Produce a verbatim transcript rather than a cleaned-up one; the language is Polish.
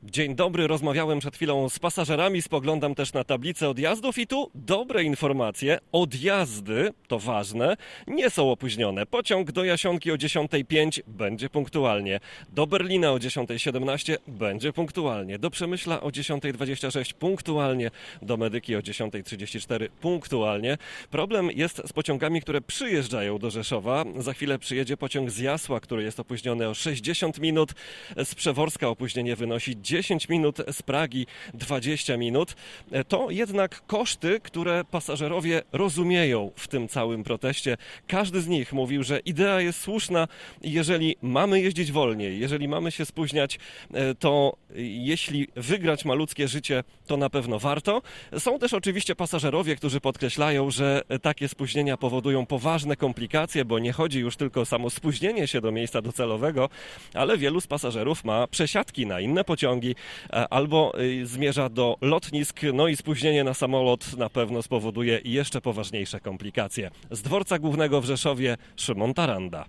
Dzień dobry, rozmawiałem przed chwilą z pasażerami, spoglądam też na tablicę odjazdów i tu dobre informacje. Odjazdy, to ważne, nie są opóźnione. Pociąg do Jasionki o dziesiąta pięć będzie punktualnie. Do Berlina o dziesiąta siedemnaście będzie punktualnie. Do Przemyśla o dziesiąta dwadzieścia sześć punktualnie. Do Medyki o dziesiąta trzydzieści cztery punktualnie. Problem jest z pociągami, które przyjeżdżają do Rzeszowa. Za chwilę przyjedzie pociąg z Jasła, który jest opóźniony o sześćdziesiąt minut. Z Przeworska opóźnienie wynosi dziesięć minut, z Pragi dwadzieścia minut. To jednak koszty, które pasażerowie rozumieją w tym całym proteście. Każdy z nich mówił, że idea jest słuszna. Jeżeli mamy jeździć wolniej, jeżeli mamy się spóźniać, to jeśli wygrać ma ludzkie życie, to na pewno warto. Są też oczywiście pasażerowie, którzy podkreślają, że takie spóźnienia powodują poważne komplikacje, bo nie chodzi już tylko o samo spóźnienie się do miejsca docelowego, ale wielu z pasażerów ma przesiadki na inne pociągi albo zmierza do lotnisk, no i spóźnienie na samolot na pewno spowoduje jeszcze poważniejsze komplikacje. Z dworca głównego w Rzeszowie Szymon Taranda.